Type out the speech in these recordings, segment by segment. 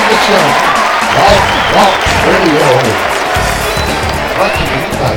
edition of Golf Radio, brought to you by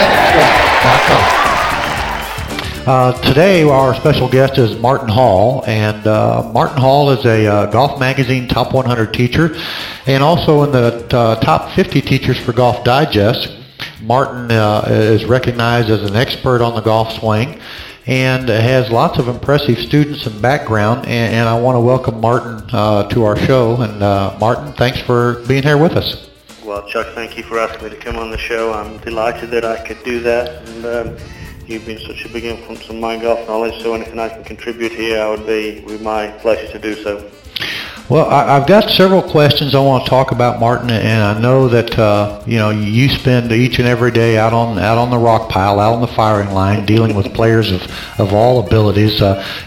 ChuckEvansGolf.com. Today, our special guest is Martin Hall, and Martin Hall is a Golf Magazine Top 100 teacher, and also in the Top 50 Teachers for Golf Digest. Martin is recognized as an expert on the golf swing, and has lots of impressive students and background, and I want to welcome Martin to our show. And Martin, thanks for being here with us. Well, Chuck, thank you for asking me to come on the show. I'm delighted that I could do that, and you've been such a big influence on my golf knowledge, so anything I can contribute here, would be my pleasure to do so. Well, I've got several questions I want to talk about, Martin, and I know that you spend each and every day out on the rock pile, out on the firing line, dealing with players of all abilities.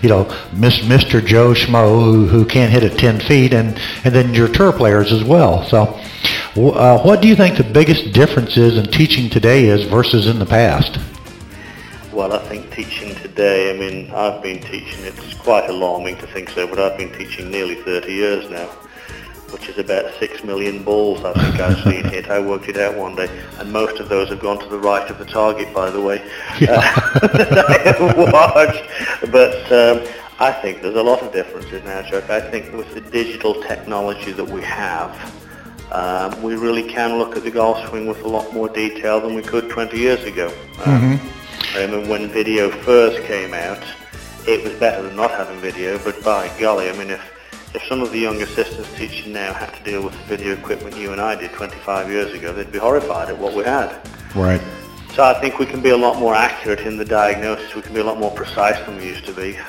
Mr. Joe Schmo who can't hit it 10 feet, and then your tour players as well. So, what do you think the biggest difference is in teaching today is versus in the past? Well, I think teaching today, I've been teaching, it's quite alarming to think so, but I've been teaching nearly 30 years now, which is about 6 million balls I think I've seen hit. I worked it out one day, and most of those have gone to the right of the target, by the way, that I have watched. But I think there's a lot of differences now, Chuck. I think with the digital technology that we have, we really can look at the golf swing with a lot more detail than we could 20 years ago. I remember when video first came out, it was better than not having video, but by golly, if some of the young assistants teaching now had to deal with the video equipment you and I did 25 years ago, they'd be horrified at what we had. Right. So I think we can be a lot more accurate in the diagnosis, we can be a lot more precise than we used to be.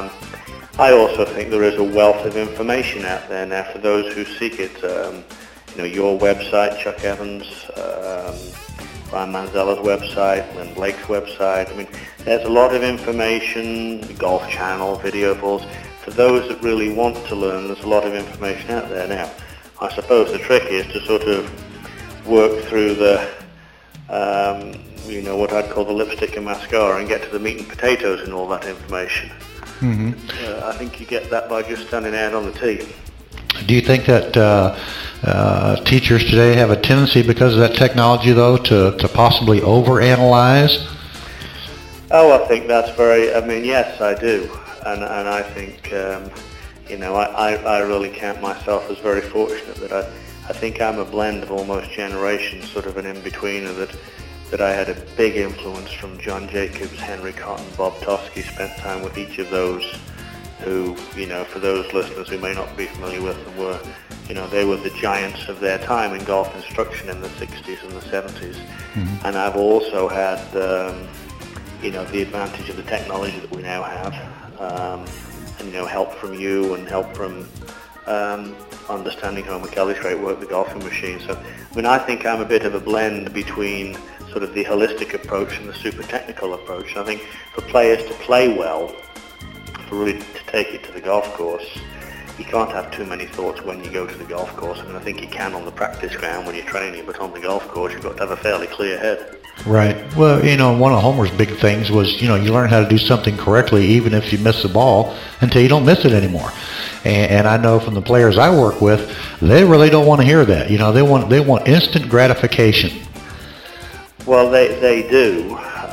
I also think there is a wealth of information out there now for those who seek it. Your website, Chuck Evans, Brian Manzella's website, Lynn Blake's website. There's a lot of information, Golf Channel, video balls. For those that really want to learn, there's a lot of information out there now. I suppose the trick is to sort of work through the, what I'd call the lipstick and mascara, and get to the meat and potatoes in all that information. Mm-hmm. I think you get that by just standing out on the tee. Do you think that teachers today have a tendency, because of that technology, though, to possibly overanalyze? Oh, I think that's yes, I do. And I think, I really count myself as very fortunate that I think I'm a blend of almost generations, sort of an in-betweener, that I had a big influence from John Jacobs, Henry Cotton, Bob Toski, spent time with each of those who, for those listeners who may not be familiar with them, were, they were the giants of their time in golf instruction in the 60s and the 70s. Mm-hmm. And I've also had, the advantage of the technology that we now have, and, help from you and help from understanding Homer Kelly's great work, the golfing machine. So, I think I'm a bit of a blend between sort of the holistic approach and the super technical approach. I think for players to play well, really to take it to the golf course, you can't have too many thoughts when you go to the golf course. I think you can on the practice ground when you're training, but on the golf course you've got to have a fairly clear head. Right. Well, one of Homer's big things was, you learn how to do something correctly even if you miss the ball until you don't miss it anymore. And I know from the players I work with, they really don't want to hear that. They want instant gratification. Well, they do.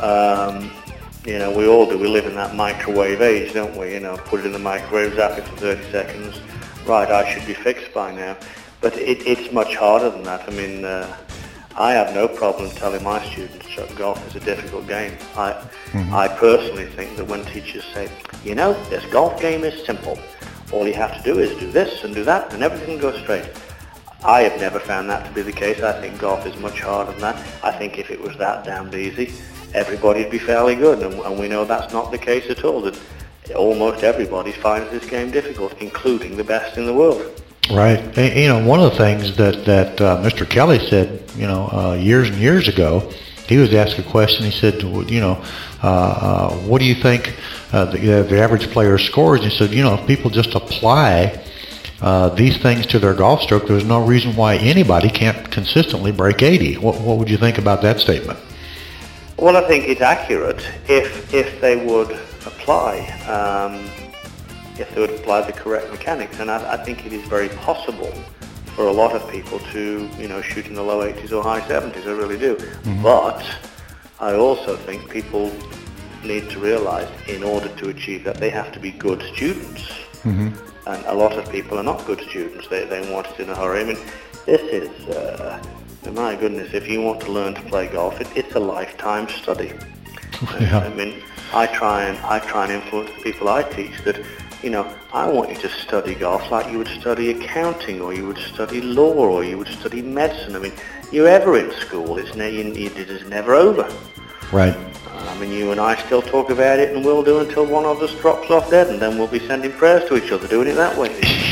We all do. We live in that microwave age, don't we? Put it in the microwave, zap it for 30 seconds. Right, I should be fixed by now. But it's much harder than that. I have no problem telling my students, Chuck, golf is a difficult game. I personally think that when teachers say, this golf game is simple. All you have to do is do this and do that, and everything goes straight. I have never found that to be the case. I think golf is much harder than that. I think if it was that damned easy, everybody'd be fairly good, and we know that's not the case at all. That almost everybody finds this game difficult, including the best in the world. Right. One of the things that Mr. Kelly said, years and years ago, he was asked a question. He said, what do you think the average player scores? He said, if people just apply these things to their golf stroke, there's no reason why anybody can't consistently break 80. What would you think about that statement? Well, I think it's accurate if they would apply the correct mechanics, and I think it is very possible for a lot of people to, shoot in the low 80s or high 70s. I really do. But I also think people need to realize in order to achieve that they have to be good students. And a lot of people are not good students. They want it in a hurry. I mean, this is, my goodness, if you want to learn to play golf, it's a lifetime study. Yeah. I mean, I try and influence the people I teach that, I want you to study golf like you would study accounting, or you would study law, or you would study medicine. I mean, you're ever in school, it is never over. Right. I mean, you and I still talk about it, and we'll do until one of us drops off dead, and then we'll be sending prayers to each other, doing it that way.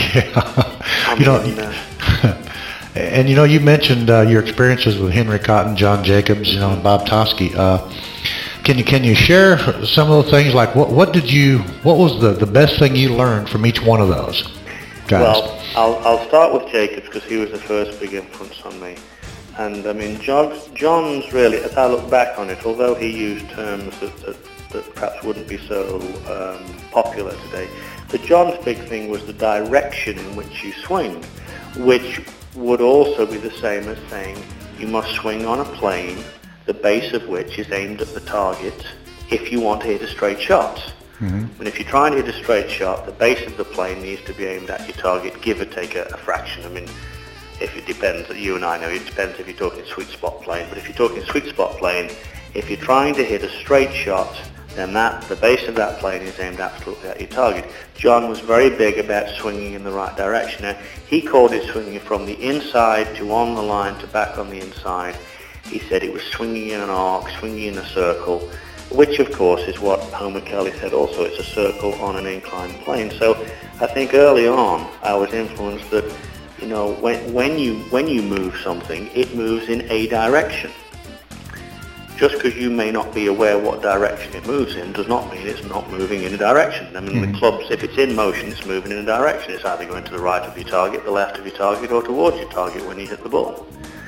Yeah. And you mentioned your experiences with Henry Cotton, John Jacobs, and Bob Toski. Can you share some of the things, like what was the best thing you learned from each one of those guys? Well, I'll start with Jacobs because he was the first big influence on me. And I mean, John's really, as I look back on it, although he used terms that perhaps wouldn't be so popular today, but John's big thing was the direction in which you swing, which would also be the same as saying you must swing on a plane, the base of which is aimed at the target if you want to hit a straight shot. And if you're trying to hit a straight shot, the base of the plane needs to be aimed at your target, give or take a fraction. I mean, if it depends, you and I know, it depends if you're talking sweet spot plane, but if you're talking sweet spot plane, if you're trying to hit a straight shot, then the base of that plane is aimed absolutely at your target. John was very big about swinging in the right direction. Now, he called it swinging from the inside to on the line to back on the inside. He said it was swinging in an arc, swinging in a circle, which of course is what Homer Kelly said also. It's a circle on an inclined plane. So I think early on I was influenced that, when you move something, it moves in a direction. Just because you may not be aware what direction it moves in does not mean it's not moving in a direction. I mean, the clubs, if it's in motion, it's moving in a direction. It's either going to the right of your target, the left of your target, or towards your target when you hit the ball.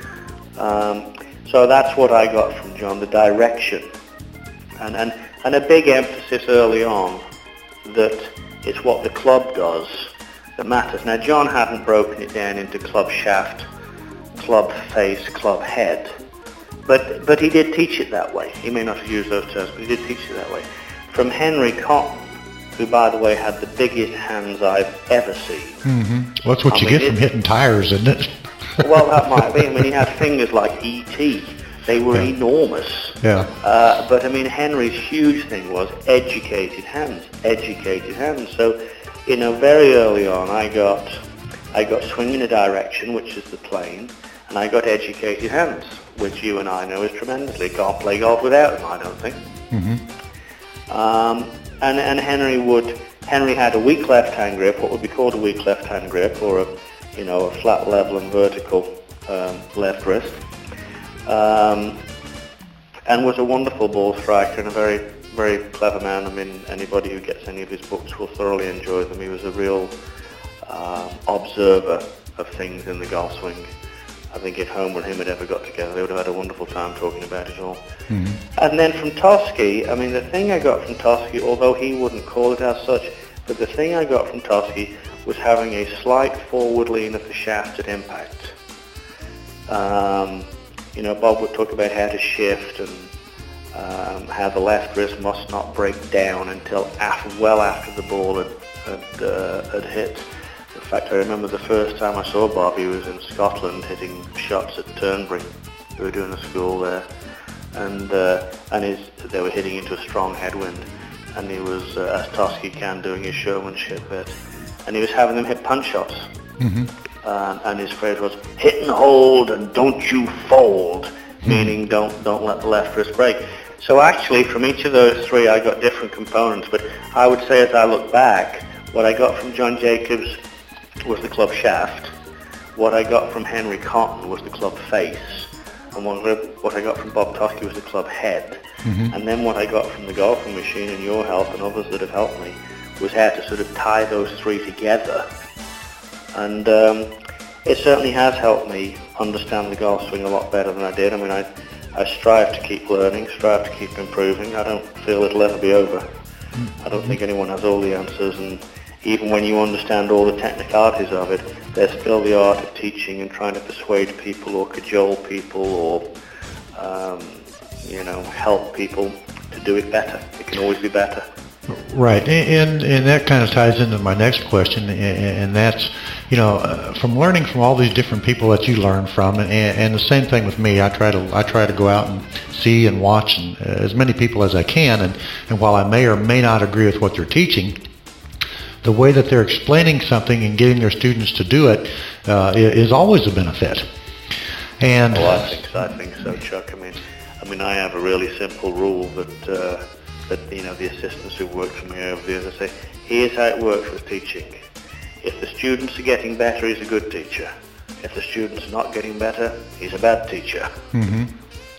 So that's what I got from John, the direction. And a big emphasis early on that it's what the club does that matters. Now, John hadn't broken it down into club shaft, club face, club head, but he did teach it that way. He may not have used those terms, but he did teach it that way. From Henry Cotton, who, by the way, had the biggest hands I've ever seen. Well, that's what you get from hitting tires, isn't it? Well, that might be. I mean, he had fingers like E.T. They were enormous. Yeah. But I mean, Henry's huge thing was educated hands. So, very early on, I got swing in a direction, which is the plane, and I got educated hands, which you and I know is tremendously. Can't play golf without them, I don't think. And Henry had a weak left-hand grip, what would be called a weak left-hand grip, or a flat, level, and vertical left wrist. And was a wonderful ball striker and a very, very clever man. I mean, anybody who gets any of his books will thoroughly enjoy them. He was a real observer of things in the golf swing. I think if Homer and him had ever got together, they would have had a wonderful time talking about it all. And then from Toski, I mean, the thing I got from Toski, although he wouldn't call it as such, but the thing I got from Toski was having a slight forward lean of the shaft at impact. Bob would talk about how to shift and how the left wrist must not break down until well after the ball had hit. In fact, I remember the first time I saw Bob, he was in Scotland hitting shots at Turnberry. We were doing a school there, and they were hitting into a strong headwind, and he was, as Toski can, doing his showmanship bit, and he was having them hit punch shots. And his phrase was, hit and hold and don't you fold, meaning don't let the left wrist break. So actually, from each of those three, I got different components, but I would say as I look back, what I got from John Jacobs was the club shaft, what I got from Henry Cotton was the club face, and what I got from Bob Toski was the club head, and then what I got from the Golfing Machine and your help and others that have helped me was how to sort of tie those three together. And it certainly has helped me understand the golf swing a lot better than I did. I mean, I strive to keep learning, strive to keep improving. I don't feel it'll ever be over. I don't think anyone has all the answers, and even when you understand all the technicalities of it, there's still the art of teaching and trying to persuade people or cajole people or, help people to do it better. It can always be better. Right, and that kind of ties into my next question, and that's, from learning from all these different people that you learn from, and the same thing with me. I try to go out and see and watch as many people as I can, and while I may or may not agree with what they're teaching, the way that they're explaining something and getting their students to do it is always a benefit. And I think so, Chuck. I mean, I have a really simple rule that the assistants who've worked for me over the years, I say, here's how it works with teaching. If the students are getting better, he's a good teacher. If the students are not getting better, he's a bad teacher. Mm-hmm.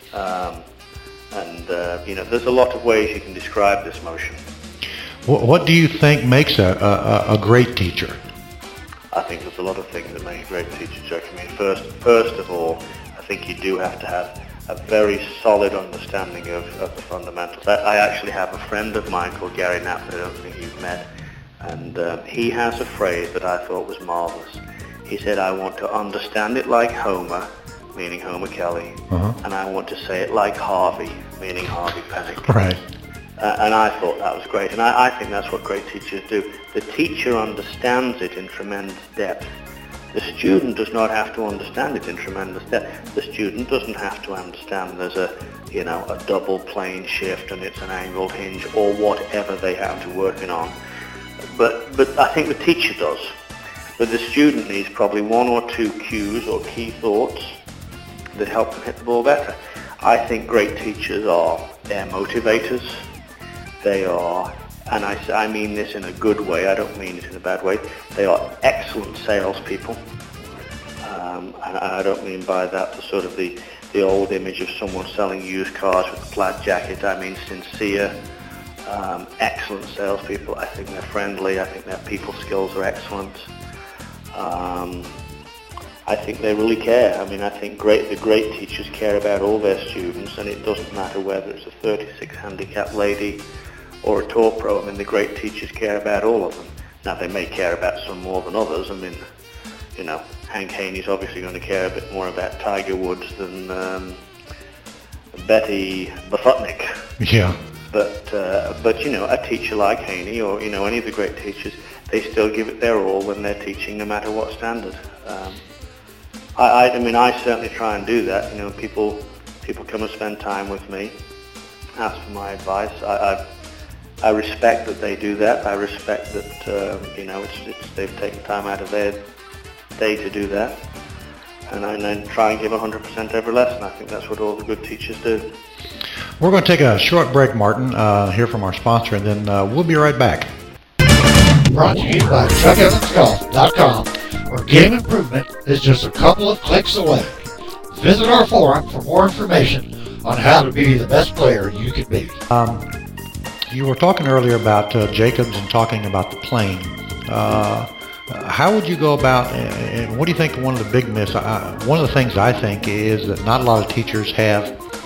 There's a lot of ways you can describe this motion. What do you think makes a great teacher? I think there's a lot of things that make a great teacher, Chuck. First of all, I think you do have to have a very solid understanding of the fundamentals. I actually have a friend of mine called Gary Knapp that I don't think you've met, and he has a phrase that I thought was marvelous. He said, I want to understand it like Homer, meaning Homer Kelly, and I want to say it like Harvey, meaning Harvey Penick. Right. And I thought that was great, and I think that's what great teachers do. The teacher understands it in tremendous depth. The student does not have to understand it in tremendous depth. The student doesn't have to understand there's a double plane shift and it's an angled hinge or whatever they have to working on. But I think the teacher does. But the student needs probably one or two cues or key thoughts that help them hit the ball better. I think great teachers they're motivators. They are, and I mean this in a good way, I don't mean it in a bad way, they are excellent salespeople. And I don't mean by that the sort of the old image of someone selling used cars with a plaid jacket. I mean sincere, excellent salespeople. I think they're friendly. I think their people skills are excellent. I think they really care. I think the great teachers care about all their students, and it doesn't matter whether it's a 36 handicap lady or a tour pro. The great teachers care about all of them. Now, they may care about some more than others. Hank Haney's obviously going to care a bit more about Tiger Woods than Betty Bafutnik. Yeah. But a teacher like Haney or any of the great teachers, they still give it their all when they're teaching, no matter what standard. I certainly try and do that. People come and spend time with me, ask for my advice. I respect that they do that. I respect that they've taken time out of their day to do that, and I then try and give 100% every lesson. I think that's what all the good teachers do. We're going to take a short break, Martin, hear from our sponsor, and then we'll be right back. Brought to you by ChuckEvansGolf.com, where game improvement is just a couple of clicks away. Visit our forum for more information on how to be the best player you can be. You were talking earlier about Jacobs and talking about the plane. How would you go about, and what do you think one of the big myths, one of the things I think is that not a lot of teachers have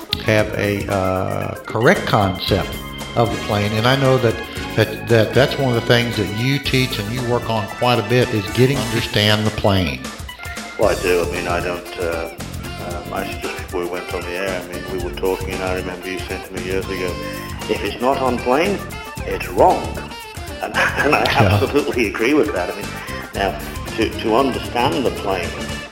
a correct concept of the plane, and I know that's one of the things that you teach and you work on quite a bit is getting to understand the plane. Well, I do. I don't, actually just before we went on the air, we were talking, and I remember you saying to me years ago, if it's not on plane, it's wrong. And I absolutely agree with that. Now, to understand the plane,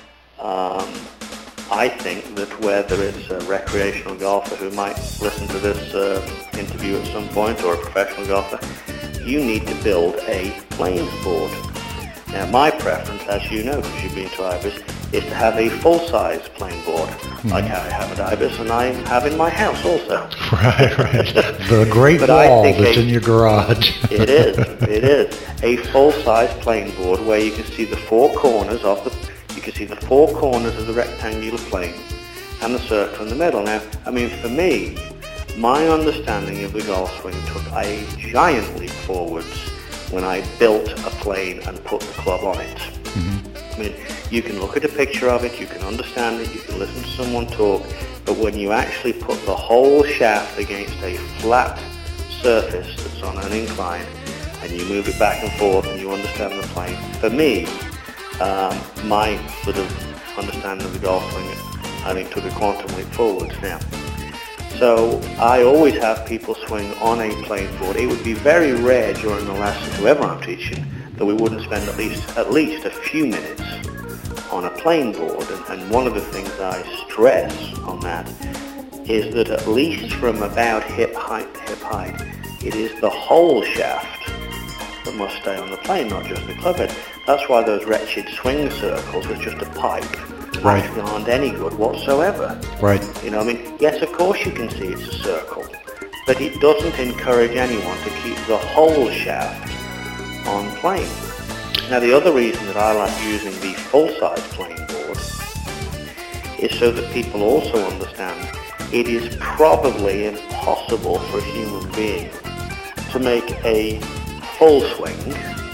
I think that whether it's a recreational golfer who might listen to this interview at some point or a professional golfer, you need to build a planes board. Now, my preference, as you know, because you've been to Ibis, is to have a full-size plane board, like how I have at Ibis and I have in my house also. Right. The great wall that's in your garage. It is. A full-size plane board where you can see the four corners of the rectangular plane and the circle in the middle. Now, for me, my understanding of the golf swing took a giant leap forwards when I built a plane and put the club on it. Mm-hmm. You can look at a picture of it, you can understand it, you can listen to someone talk, but when you actually put the whole shaft against a flat surface that's on an incline and you move it back and forth and you understand the plane, for me, My sort of understanding of the golf swing, I think, took a quantum leap forwards now. So I always have people swing on a plane board. It would be very rare during the lesson, whoever I'm teaching, that we wouldn't spend at least a few minutes on a plane board. And one of the things I stress on that is that at least from about hip height to hip height, it is the whole shaft that must stay on the plane, not just the club head. That's why those wretched swing circles with just a pipe actually aren't any good whatsoever. Right. You know, I mean, yes, of course you can see it's a circle, but it doesn't encourage anyone to keep the whole shaft on plane. Now, the other reason that I like using the full-size plane board is so that people also understand it is probably impossible for a human being to make a full swing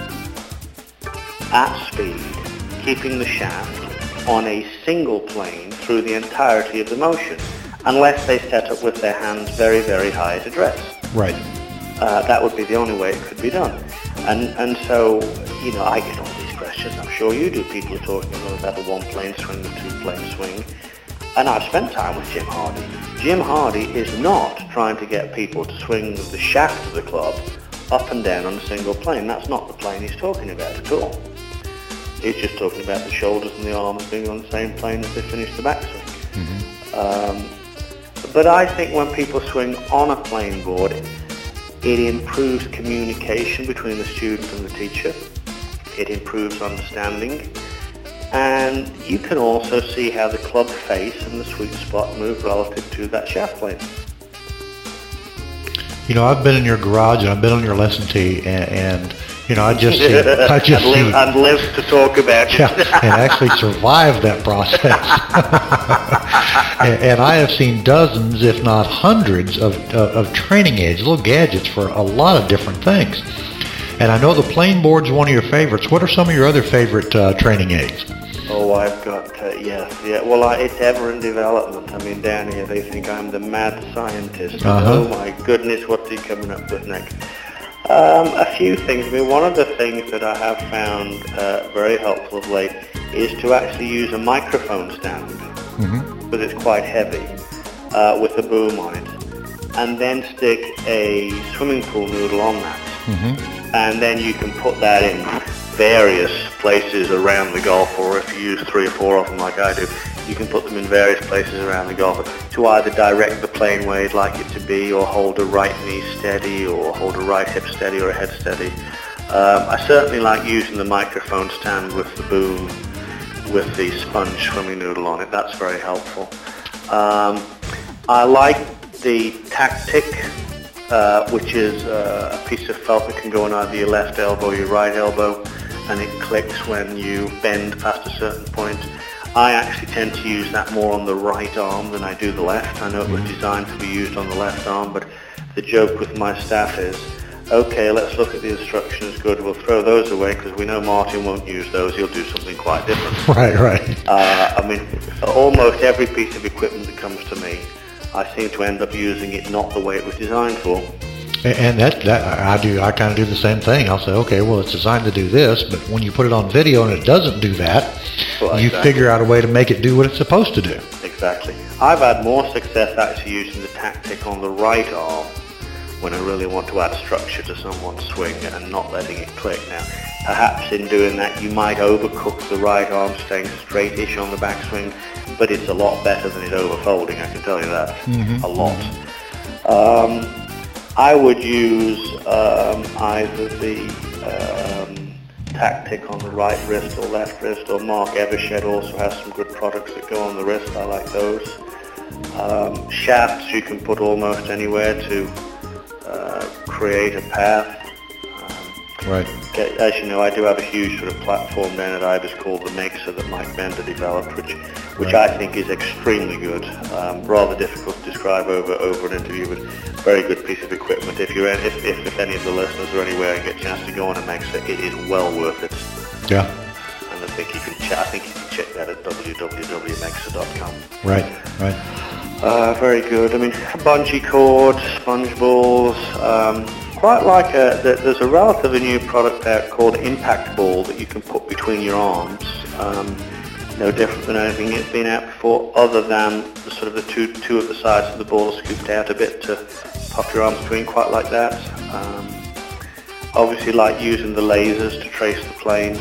at speed, keeping the shaft on a single plane through the entirety of the motion, unless they set up with their hands very, very high at address. Right. That would be the only way it could be done. And so, you know, I get all these questions. I'm sure you do. People are talking about a one-plane swing, a two-plane swing. And I've spent time with Jim Hardy. Jim Hardy is not trying to get people to swing the shaft of the club up and down on a single plane. That's not the plane he's talking about at all. He's just talking about the shoulders and the arms being on the same plane as they finish the backswing. Mm-hmm. But I think when people swing on a plane board, it improves communication between the student and the teacher. It improves understanding. And you can also see how the club face and the sweet spot move relative to that shaft plane. You know, I've been in your garage and I've been on your lesson tee, and you know, I've lived to talk about it. Yeah, and actually survived that process. and I have seen dozens, if not hundreds, of training aids, little gadgets for a lot of different things. And I know the plane board's one of your favorites. What are some of your other favorite training aids? Oh, I've got, yeah. Well, it's ever in development. I mean, down here they think I'm the mad scientist. Oh my goodness, what's he coming up with next? A few things. I mean, one of the things that I have found very helpful of late is to actually use a microphone stand, because it's quite heavy, with a boom on it, and then stick a swimming pool noodle on that. And then you can put that in various places around the golf, or if you use 3 or 4 of them like I do, you can put them in various places around the golf to either direct the plane where you'd like it to be, or hold a right knee steady, or hold a right hip steady, or a head steady. I certainly like using the microphone stand with the boom, with the sponge swimming noodle on it. That's very helpful. I like the Tactic, which is a piece of felt that can go on either your left elbow or your right elbow, and it clicks when you bend past a certain point. I actually tend to use that more on the right arm than I do the left. I know it was designed to be used on the left arm, but the joke with my staff is, okay, let's look at the instructions. Good, we'll throw those away because we know Martin won't use those. He'll do something quite different. Right. I mean, almost every piece of equipment that comes to me, I seem to end up using it not the way it was designed for. And that I kind of do the same thing. I'll say, okay, well, it's designed to do this, but when you put it on video and it doesn't do that, you figure out a way to make it do what it's supposed to do. Exactly. I've had more success actually using the Tactic on the right arm when I really want to add structure to someone's swing and not letting it click. Now, perhaps in doing that, you might overcook the right arm staying straightish on the backswing, but it's a lot better than it overfolding, I can tell you that. A lot. I would use either the Tactic on the right wrist or left wrist, or Mark Evershed also has some good products that go on the wrist. I like those. Shafts you can put almost anywhere to create a path. Right. As you know, I do have a huge sort of platform down at Ibis called the Mixer that Mike Bender developed, which I think is extremely good. Rather difficult to describe over an interview, but very good piece of equipment. If any of the listeners are anywhere and get a chance to go on a Mixer, it is well worth it. Yeah. And I think you can check that at www.mixer.com. Right. Very good. I mean, bungee cord, sponge balls. Quite like there's a relatively new product out called Impact Ball that you can put between your arms, No different than anything it's been out before, other than the sort of the two at the sides of the ball are scooped out a bit to pop your arm between, quite like that. Obviously like using the lasers to trace the plane.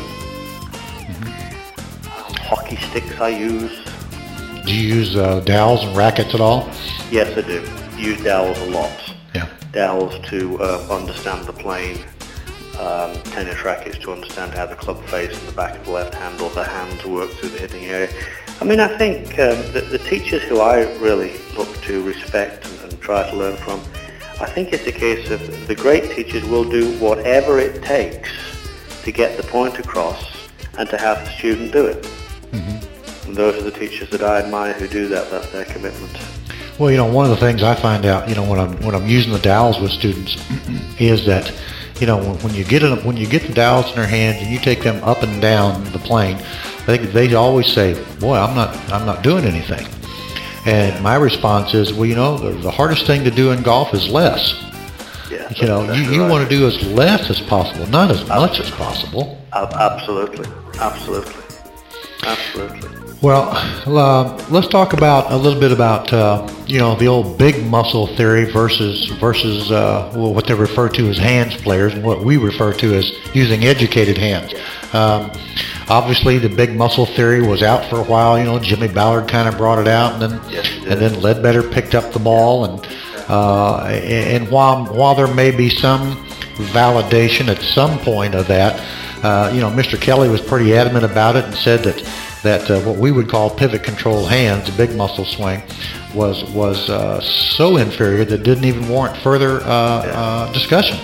Hockey sticks I use. Do you use dowels and rackets at all? Yes, I do. Use dowels a lot. Yeah. Dowels to understand the plane. Tennis rackets to understand how the club face in the back of the left hand or the hands work through the hitting area. I mean, I think the teachers who I really look to, respect and try to learn from, I think it's a case of the great teachers will do whatever it takes to get the point across and to have the student do it. Mm-hmm. And those are the teachers that I admire who do that. That's their commitment. Well, you know, one of the things I find out, you know, when I'm using the dowels with students is that, you know, when you get the dowels in their hands and you take them up and down the plane, they always say, "Boy, I'm not doing anything." And my response is, well, you know, the hardest thing to do in golf is less. Yeah, you know, you right. want to do as less as possible, not as much as possible. Absolutely. Well, let's talk about a little bit about you know, the old big muscle theory versus what they refer to as hands players, and what we refer to as using educated hands. Obviously, the big muscle theory was out for a while. You know, Jimmy Ballard kind of brought it out, and then Ledbetter picked up the ball, and while there may be some validation at some point of that, you know, Mr. Kelly was pretty adamant about it and said that what we would call pivot control hands, the big muscle swing, was so inferior that it didn't even warrant further discussion.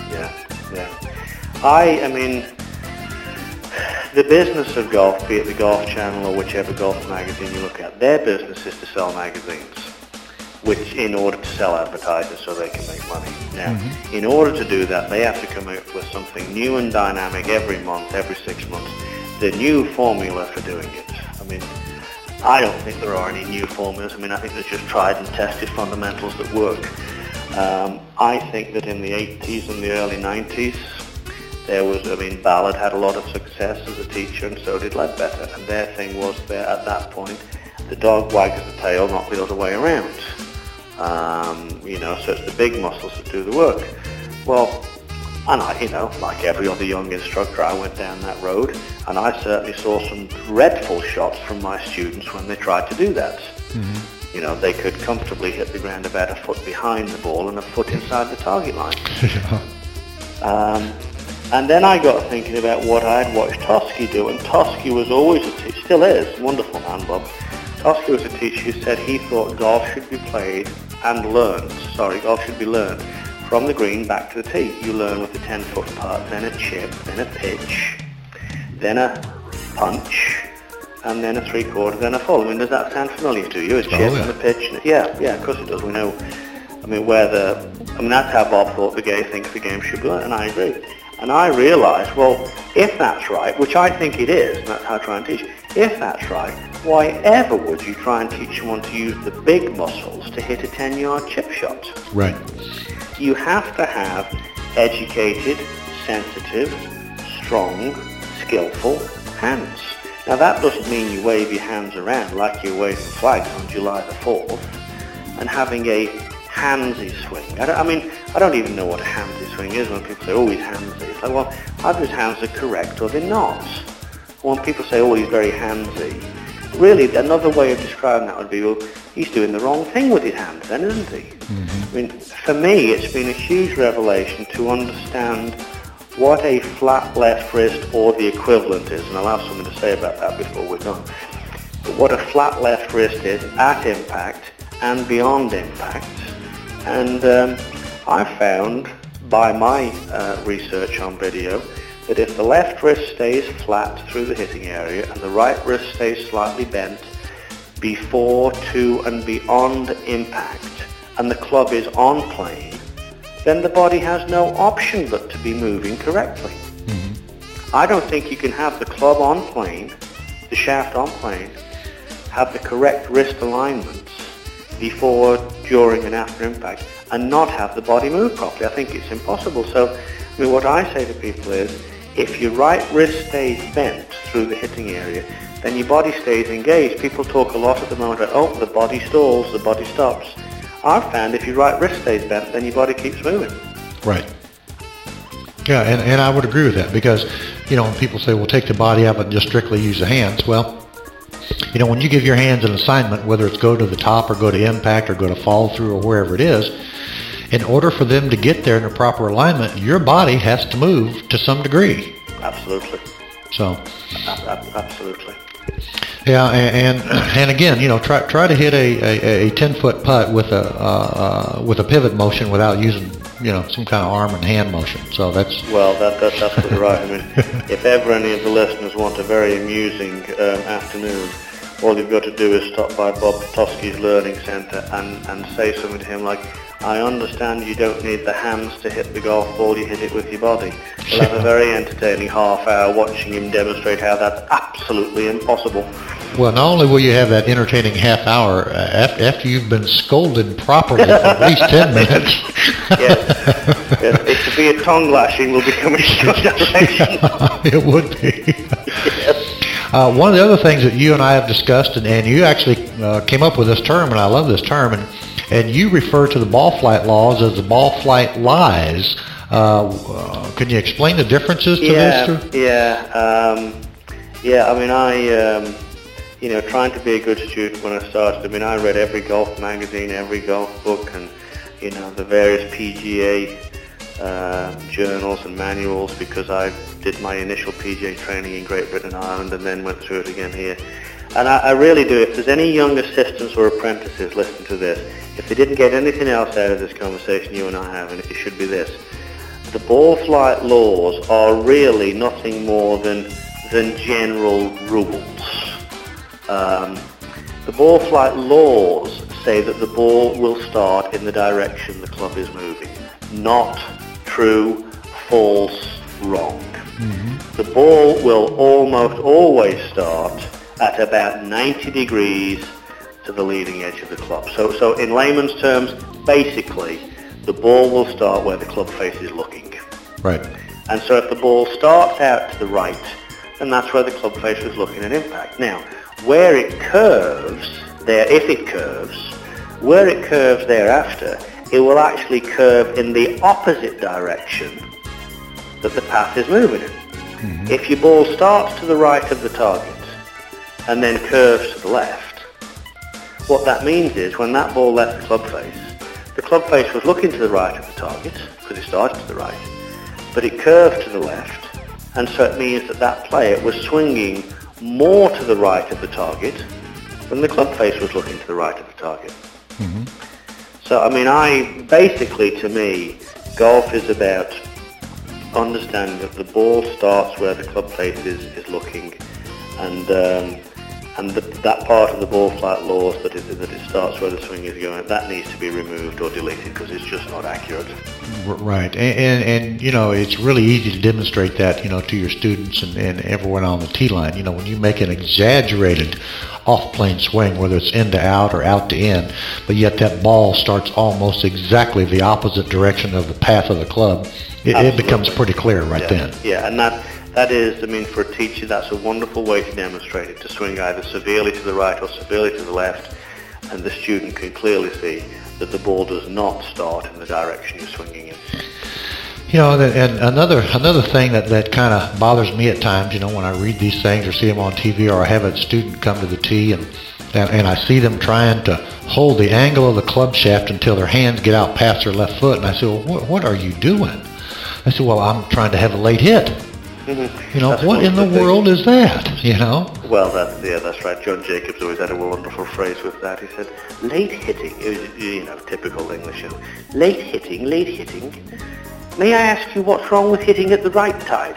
I mean, the business of golf, be it the Golf Channel or whichever golf magazine you look at, their business is to sell magazines, which in order to sell advertising so they can make money. Now, in order to do that, they have to come up with something new and dynamic every month, every 6 months. The new formula for doing it. I mean, I don't think there are any new formulas. I mean, I think there's just tried and tested fundamentals that work. I think that in the 80s and the early 90s, there was, I mean, Ballard had a lot of success as a teacher, and so did Ledbetter. And their thing was there at that point, the dog wags the tail, not the other way around. You know, so it's the big muscles that do the work. Well, and I, you know, like every other young instructor, I went down that road, and I certainly saw some dreadful shots from my students when they tried to do that. You know, they could comfortably hit the ground about a foot behind the ball and a foot inside the target line. And then I got thinking about what I'd watched Tosky do, and Tosky was always a teacher, still is, wonderful man, Bob. Tosky was a teacher who said he thought golf should be played and learned, golf should be learned from the green back to the tee. You learn with a 10-foot putt, then a chip, then a pitch, then a punch, and then a three-quarter, then a full. I mean, does that sound familiar to you? A chip and a pitch? Yeah, of course it does. We know, I mean, that's how Bob thought thinks the game should be learned, and I agree. And I realised, well, if that's right, which I think it is, and that's how I try and teach, if that's right, why ever would you try and teach someone to use the big muscles to hit a 10-yard chip shot? Right. You have to have educated, sensitive, strong, skillful hands. Now that doesn't mean you wave your hands around like you're waving flags on July the 4th and having a handsy swing. I don't even know what a handsy swing is when people say, oh, he's handsy. It's like, well, either his hands are correct or they're not. When people say, oh, he's very handsy, really, another way of describing that would be, well, he's doing the wrong thing with his hands then, isn't he? I mean, for me, it's been a huge revelation to understand what a flat left wrist or the equivalent is, and I'll have something to say about that before we're done. But what a flat left wrist is at impact and beyond impact. And I found by my research on video that if the left wrist stays flat through the hitting area and the right wrist stays slightly bent before, to and beyond impact, and the club is on plane, then the body has no option but to be moving correctly. I don't think you can have the club on plane, the shaft on plane, have the correct wrist alignments before, during and after impact, and not have the body move properly. I think it's impossible. So, I mean, what I say to people is, if your right wrist stays bent through the hitting area, then your body stays engaged. People talk a lot at the moment about, oh, the body stalls, the body stops. I've found if your right wrist stays bent, then your body keeps moving. Right. Yeah, and I would agree with that because, when people say, well, take the body out and just strictly use the hands, well, when you give your hands an assignment, whether it's go to the top or go to impact or go to follow through or wherever it is, in order for them to get there in the proper alignment, your body has to move to some degree. Absolutely. So. Absolutely. Yeah, and again, try to hit a 10-foot putt with a pivot motion without using some kind of arm and hand motion. So that's absolutely right. I mean, if ever any of the listeners want a very amusing afternoon, all you've got to do is stop by Bob Petoskey's Learning Centre and say something to him like, I understand you don't need the hands to hit the golf ball, you hit it with your body. We'll have a very entertaining half hour watching him demonstrate how that's absolutely impossible. Well, not only will you have that entertaining half hour, after you've been scolded properly for at least 10 minutes. Yes. It could be a tongue lashing will be coming in your direction. It would be. Yes. One of the other things that you and I have discussed, and you actually came up with this term, and I love this term, and you refer to the ball flight laws as the ball flight lies. Can you explain the differences to this? Yeah. I mean, trying to be a good student when I started. I mean, I read every golf magazine, every golf book, and the various PGA journals and manuals because I did my initial PGA training in Great Britain and Ireland, and then went through it again here. And I really do. If there's any young assistants or apprentices listening to this, if they didn't get anything else out of this conversation you and I have, and it should be this: the ball flight laws are really nothing more than general rules. The ball flight laws say that the ball will start in the direction the club is moving. Not true, false, wrong. Mm-hmm. The ball will almost always start at about 90 degrees to the leading edge of the club. So in layman's terms, basically, the ball will start where the club face is looking. Right. And so if the ball starts out to the right, then that's where the club face was looking at impact. Now, where it curves there, if it curves, where it curves thereafter, it will actually curve in the opposite direction that the path is moving in. Mm-hmm. If your ball starts to the right of the target and then curves to the left, what that means is when that ball left the club face was looking to the right of the target because it started to the right, but it curved to the left, and so it means that player was swinging more to the right of the target than the club face was looking to the right of the target. Mm-hmm. So, I mean, to me, golf is about understanding that the ball starts where the club face is looking, and that part of the ball flight laws that it starts where the swing is going, that needs to be removed or deleted because it's just not accurate. Right, and it's really easy to demonstrate that to your students and everyone on the tee line. When you make an exaggerated off-plane swing, whether it's in to out or out to in, but yet that ball starts almost exactly the opposite direction of the path of the club, it becomes pretty clear then. Yeah, and that is, I mean, for a teacher, that's a wonderful way to demonstrate it, to swing either severely to the right or severely to the left, and the student can clearly see that the ball does not start in the direction you're swinging in. And another thing that kind of bothers me at times, when I read these things or see them on TV, or I have a student come to the tee and I see them trying to hold the angle of the club shaft until their hands get out past their left foot, and I say, well, what are you doing? I said, well, I'm trying to have a late hit. Mm-hmm. What in the world is that? Well, that's right. John Jacobs always had a wonderful phrase with that. He said, late hitting, it was, typical English. Late hitting. May I ask you what's wrong with hitting at the right time?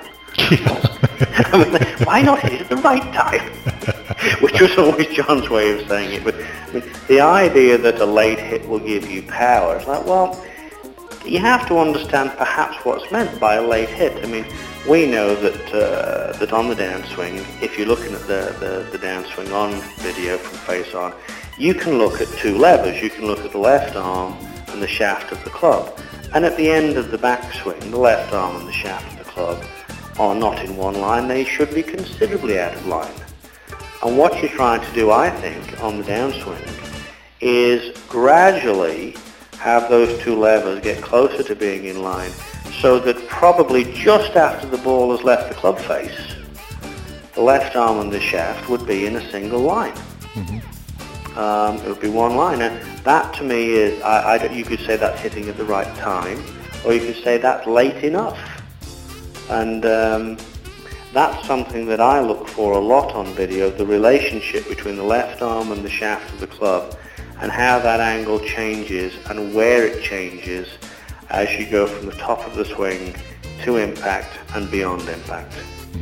I mean, why not hit it at the right time? Which was always John's way of saying it. But the idea that a late hit will give you power, it's like, well, you have to understand perhaps what's meant by a late hit. I mean, we know that on the downswing, if you're looking at the downswing on video from face on, you can look at two levers. You can look at the left arm and the shaft of the club. And at the end of the backswing, the left arm and the shaft of the club are not in one line, they should be considerably out of line. And what you're trying to do, I think, on the downswing is gradually have those two levers get closer to being in line, so that probably just after the ball has left the club face, the left arm and the shaft would be in a single line. It would be one line. And that to me is, you could say that's hitting at the right time, or you could say that's late enough. And that's something that I look for a lot on video, the relationship between the left arm and the shaft of the club, and how that angle changes and where it changes as you go from the top of the swing to impact and beyond impact.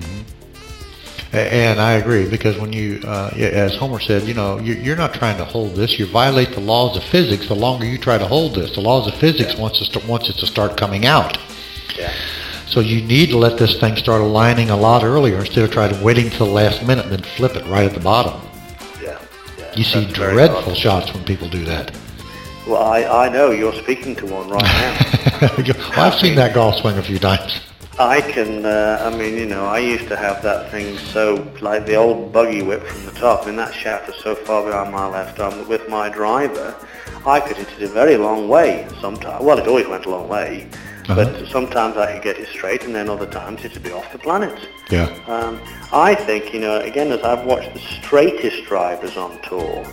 And I agree, because when you, as Homer said, you're not trying to hold this. You violate the laws of physics the longer you try to hold this. The laws of physics wants it to start coming out. Yeah. So you need to let this thing start aligning a lot earlier instead of trying to waiting till the last minute and then flip it right at the bottom. Yeah. You see dreadful shots when people do that. Well, I know. You're speaking to one right now. Well, I've seen that golf swing a few times. I can, I used to have that thing so, like the old buggy whip from the top. I mean, that shaft was so far behind my left arm that with my driver, I could hit it a very long way sometimes. Well, it always went a long way, but sometimes I could get it straight, and then other times it would be off the planet. Yeah. I think, again, as I've watched the straightest drivers on tour,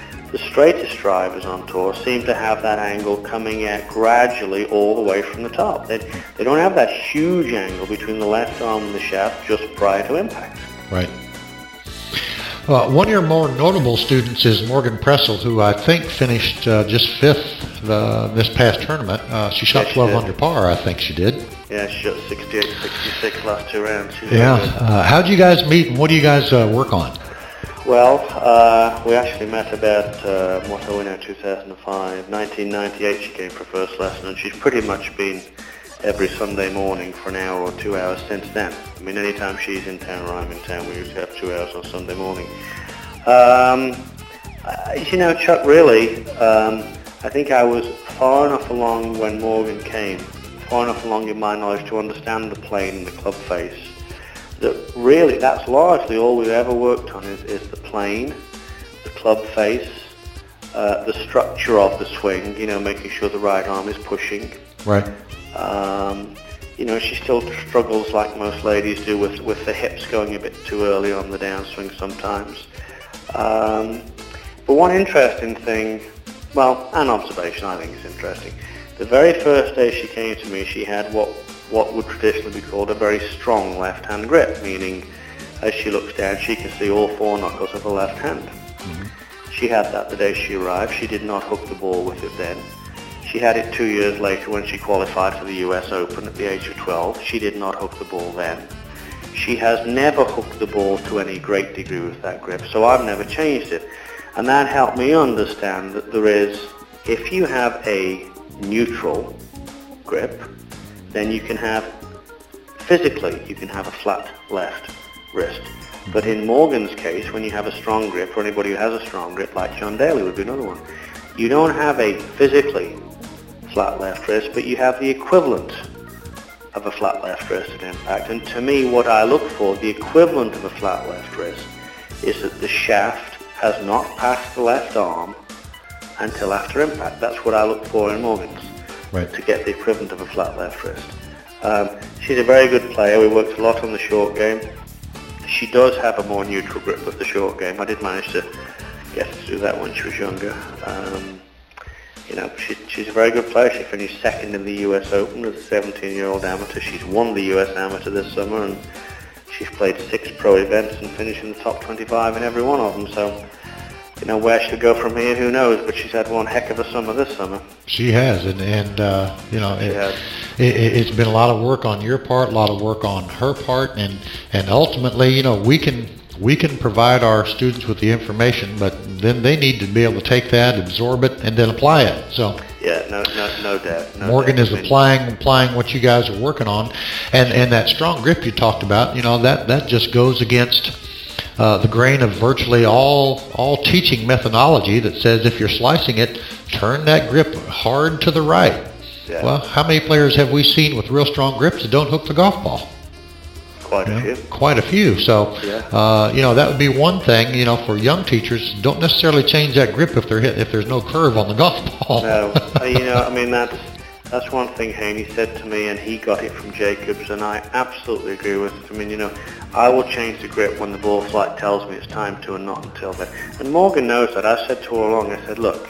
seem to have that angle coming out gradually all the way from the top. They don't have that huge angle between the left arm and the shaft just prior to impact. Right. One of your more notable students is Morgan Pressel, who I think finished just fifth this past tournament. She shot 12 under par, I think she did. Yeah, she shot 68, 66 last two rounds. How'd you guys meet, and what do you guys work on? Well, we actually met about, 2005. 1998 she came for her first lesson, and she's pretty much been every Sunday morning for an hour or 2 hours since then. I mean, anytime she's in town or I'm in town, we usually have 2 hours on Sunday morning. Chuck, really, I think I was far enough along when Morgan came, far enough along in my knowledge to understand the plane and the club face, that really that's largely all we've ever worked on is the plane, the club face, the structure of the swing, making sure the right arm is pushing. Right. She still struggles, like most ladies do, with the hips going a bit too early on the downswing sometimes. But one interesting thing, an observation I think is interesting. The very first day she came to me, she had what would traditionally be called a very strong left-hand grip, meaning as she looks down, she can see all four knuckles of her left hand. Mm-hmm. She had that the day she arrived. She did not hook the ball with it then. She had it 2 years later when she qualified for the US Open at the age of 12. She did not hook the ball then. She has never hooked the ball to any great degree with that grip, so I've never changed it. And that helped me understand that there is, if you have a neutral grip, then you can have, physically, you can have a flat left wrist. But in Morgan's case, when you have a strong grip, or anybody who has a strong grip, like John Daly would be another one, you don't have a physically flat left wrist, but you have the equivalent of a flat left wrist at impact. And to me, what I look for, the equivalent of a flat left wrist, is that the shaft has not passed the left arm until after impact. That's what I look for in Morgan's. Right. To get the equivalent of a flat left wrist. She's a very good player. We worked a lot on the short game. She does have a more neutral grip with the short game. I did manage to get her to do that when she was younger. She's a very good player. She finished second in the US Open as a 17-year-old amateur. She's won the US Amateur this summer, and she's played 6 pro events and finished in the top 25 in every one of them. So, where she'll go from here, who knows? But she's had one heck of a summer this summer. She has, it's been a lot of work on your part, a lot of work on her part, and ultimately, we can provide our students with the information, but then they need to be able to take that, absorb it, and then apply it. So yeah, no doubt. Morgan is applying what you guys are working on, and that strong grip you talked about. That just goes against the grain of virtually all teaching methodology that says if you're slicing it, turn that grip hard to the right. Yeah. Well, how many players have we seen with real strong grips that don't hook the golf ball? Quite a few. Quite a few. So, that would be one thing, for young teachers. Don't necessarily change that grip if there's no curve on the golf ball. No, that's one thing Haney said to me, and he got it from Jacobs, and I absolutely agree with it. I mean, I will change the grip when the ball flight tells me it's time to, and not until then. And Morgan knows that. I said to her all along, I said, look,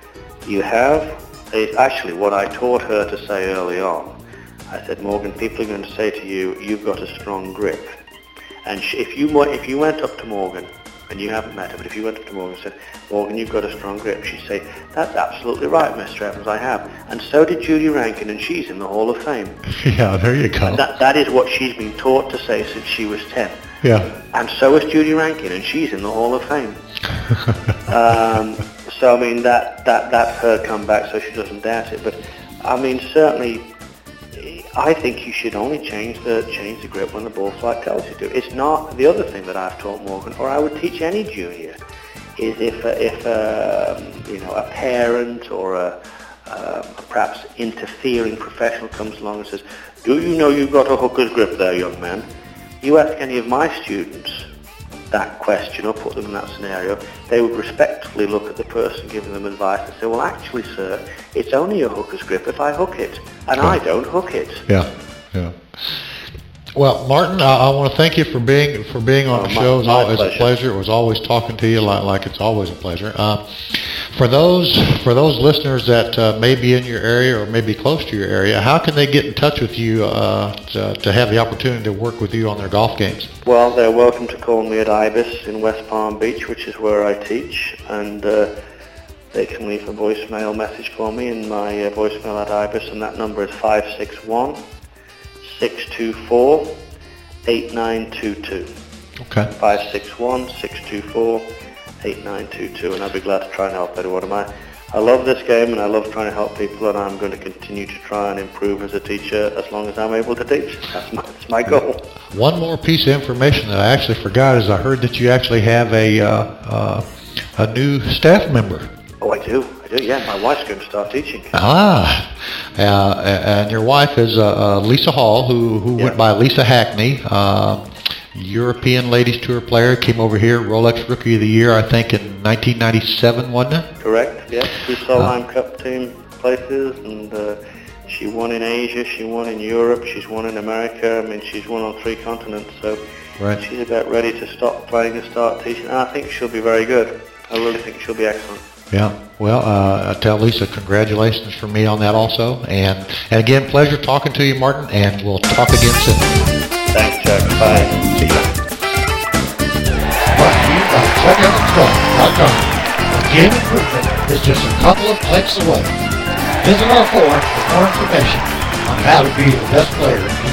it's actually what I taught her to say early on. I said, Morgan, people are going to say to you, you've got a strong grip. And if you went up to Morgan, and you haven't met her, but if you went up to Morgan and said, Morgan, you've got a strong grip, she'd say, that's absolutely right, Mr. Evans, I have. And so did Judy Rankin, and she's in the Hall of Fame. Yeah, there you go. And that is what she's been taught to say since she was 10. Yeah. And so is Judy Rankin, and she's in the Hall of Fame. So, I mean, that's her comeback, so she doesn't doubt it. But, I mean, certainly, I think you should only change the grip when the ball flight tells you to. It's not the other thing that I've taught Morgan, or I would teach any junior, is if a parent or a perhaps interfering professional comes along and says, do you know you've got a hooker's grip there, young man? You ask any of my students that question or put them in that scenario, they would respectfully look at the person giving them advice and say, well, actually, sir, it's only a hooker's grip if I hook it, and I don't hook it. Yeah. Well, Martin, I want to thank you for being on the show. It's always a pleasure. It was always talking to you like it's always a pleasure. For those listeners that may be in your area or may be close to your area, how can they get in touch with you to have the opportunity to work with you on their golf games? Well, they're welcome to call me at IBIS in West Palm Beach, which is where I teach, and they can leave a voicemail message for me in my voicemail at IBIS, and that number is 561-624-8922. Okay. 561-624-8922, and I'd be glad to try and help anyone. I love this game, and I love trying to help people, and I'm going to continue to try and improve as a teacher as long as I'm able to teach. That's my goal. One more piece of information that I actually forgot is I heard that you actually have a new staff member. Oh, I do, yeah. My wife's going to start teaching. And your wife is Lisa Hall, who went by Lisa Hackney, European Ladies Tour player, came over here, Rolex Rookie of the Year, I think in 1997, wasn't it? Correct, yes. 2 Solheim Cup team places, and she won in Asia, she won in Europe, she's won in America. I mean, she's won on 3 continents, so right. She's about ready to stop playing and start teaching. And I think she'll be very good. I really think she'll be excellent. Yeah, well, I tell Lisa congratulations from me on that also. And again, pleasure talking to you, Martin, and we'll talk again soon. Thanks, Chuck. Bye. See you. Brought to you by CheckOutTheClub.com. Game improvement is just a couple of clicks away. Visit our forum for more information on how to be the best player in